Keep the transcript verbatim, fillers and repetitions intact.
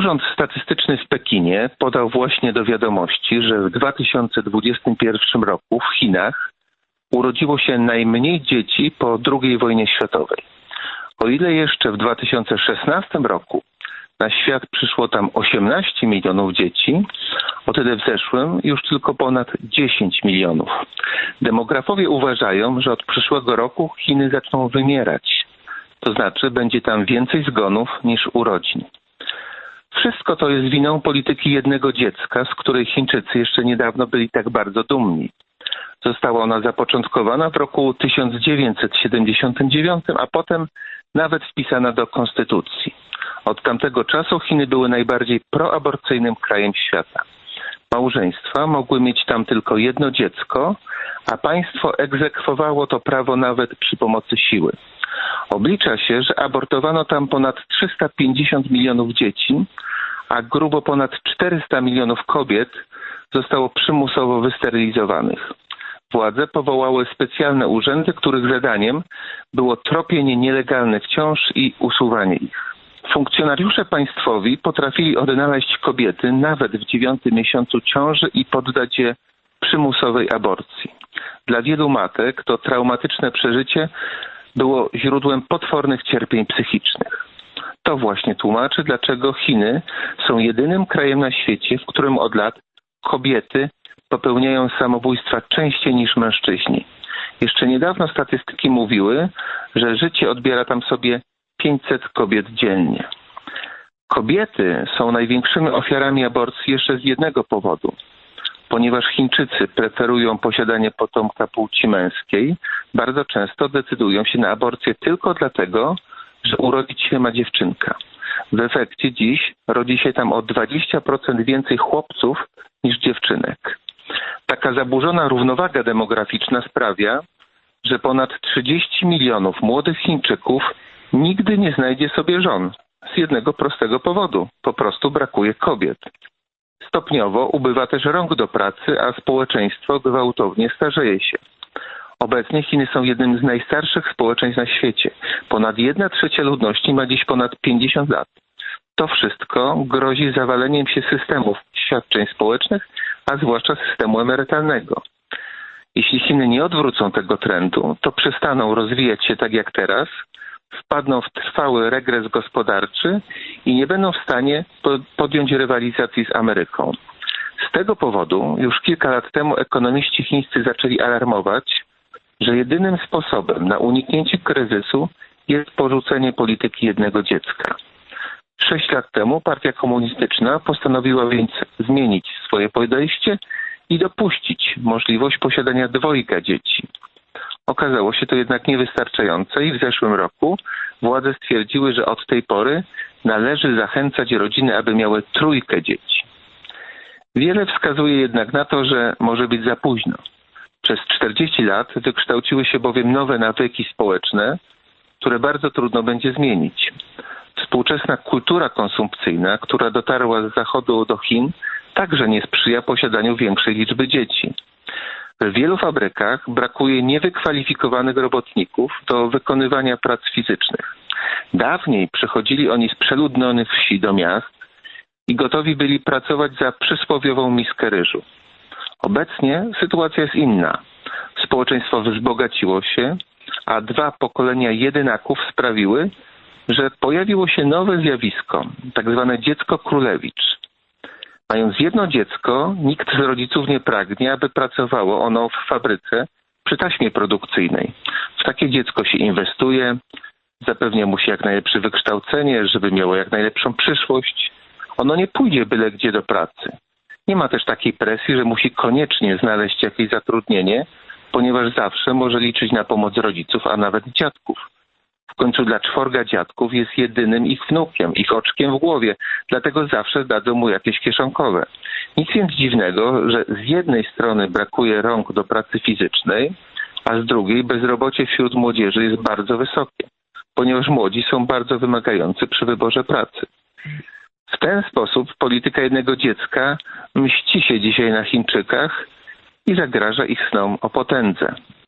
Urząd Statystyczny w Pekinie podał właśnie do wiadomości, że w dwa tysiące dwudziestym pierwszym roku w Chinach urodziło się najmniej dzieci po drugiej wojnie światowej. O ile jeszcze w dwa tysiące szesnastym roku na świat przyszło tam osiemnaście milionów dzieci, o tyle w zeszłym już tylko ponad dziesięć milionów. Demografowie uważają, że od przyszłego roku Chiny zaczną wymierać. To znaczy będzie tam więcej zgonów niż urodzin. Wszystko to jest winą polityki jednego dziecka, z której Chińczycy jeszcze niedawno byli tak bardzo dumni. Została ona zapoczątkowana w roku tysiąc dziewięćset siedemdziesiątym dziewiątym, a potem nawet wpisana do konstytucji. Od tamtego czasu Chiny były najbardziej proaborcyjnym krajem świata. Małżeństwa mogły mieć tam tylko jedno dziecko, a państwo egzekwowało to prawo nawet przy pomocy siły. Oblicza się, że abortowano tam ponad trzysta pięćdziesiąt milionów dzieci, a grubo ponad czterysta milionów kobiet zostało przymusowo wysterylizowanych. Władze powołały specjalne urzędy, których zadaniem było tropienie nielegalnych ciąż i usuwanie ich. Funkcjonariusze państwowi potrafili odnaleźć kobiety nawet w dziewiątym miesiącu ciąży i poddać je przymusowej aborcji. Dla wielu matek to traumatyczne przeżycie było źródłem potwornych cierpień psychicznych. To właśnie tłumaczy, dlaczego Chiny są jedynym krajem na świecie, w którym od lat kobiety popełniają samobójstwa częściej niż mężczyźni. Jeszcze niedawno statystyki mówiły, że życie odbiera tam sobie pięćset kobiet dziennie. Kobiety są największymi ofiarami aborcji jeszcze z jednego powodu. Ponieważ Chińczycy preferują posiadanie potomka płci męskiej, bardzo często decydują się na aborcję tylko dlatego, że urodzić się ma dziewczynka. W efekcie dziś rodzi się tam o dwadzieścia procent więcej chłopców niż dziewczynek. Taka zaburzona równowaga demograficzna sprawia, że ponad trzydzieści milionów młodych Chińczyków nigdy nie znajdzie sobie żon. Z jednego prostego powodu. Po prostu brakuje kobiet. Stopniowo ubywa też rąk do pracy, a społeczeństwo gwałtownie starzeje się. Obecnie Chiny są jednym z najstarszych społeczeństw na świecie. Ponad jedna trzecia ludności ma dziś ponad pięćdziesiąt lat. To wszystko grozi zawaleniem się systemów świadczeń społecznych, a zwłaszcza systemu emerytalnego. Jeśli Chiny nie odwrócą tego trendu, to przestaną rozwijać się tak jak teraz, wpadną w trwały regres gospodarczy i nie będą w stanie podjąć rywalizacji z Ameryką. Z tego powodu już kilka lat temu ekonomiści chińscy zaczęli alarmować, że jedynym sposobem na uniknięcie kryzysu jest porzucenie polityki jednego dziecka. Sześć lat temu partia komunistyczna postanowiła więc zmienić swoje podejście i dopuścić możliwość posiadania dwojga dzieci. Okazało się to jednak niewystarczające i w zeszłym roku władze stwierdziły, że od tej pory należy zachęcać rodziny, aby miały trójkę dzieci. Wiele wskazuje jednak na to, że może być za późno. Przez czterdzieści lat wykształciły się bowiem nowe nawyki społeczne, które bardzo trudno będzie zmienić. Współczesna kultura konsumpcyjna, która dotarła z zachodu do Chin, także nie sprzyja posiadaniu większej liczby dzieci. W wielu fabrykach brakuje niewykwalifikowanych robotników do wykonywania prac fizycznych. Dawniej przychodzili oni z przeludnionych wsi do miast i gotowi byli pracować za przysłowiową miskę ryżu. Obecnie sytuacja jest inna. Społeczeństwo wzbogaciło się, a dwa pokolenia jedynaków sprawiły, że pojawiło się nowe zjawisko, tak zwane dziecko królewicz. Mając jedno dziecko, nikt z rodziców nie pragnie, aby pracowało ono w fabryce przy taśmie produkcyjnej. W takie dziecko się inwestuje, zapewnia mu się jak najlepsze wykształcenie, żeby miało jak najlepszą przyszłość. Ono nie pójdzie byle gdzie do pracy. Nie ma też takiej presji, że musi koniecznie znaleźć jakieś zatrudnienie, ponieważ zawsze może liczyć na pomoc rodziców, a nawet dziadków. W końcu dla czworga dziadków jest jedynym ich wnukiem, ich oczkiem w głowie, dlatego zawsze dadzą mu jakieś kieszonkowe. Nic więc dziwnego, że z jednej strony brakuje rąk do pracy fizycznej, a z drugiej bezrobocie wśród młodzieży jest bardzo wysokie, ponieważ młodzi są bardzo wymagający przy wyborze pracy. W ten sposób polityka jednego dziecka mści się dzisiaj na Chińczykach i zagraża ich snom o potędze.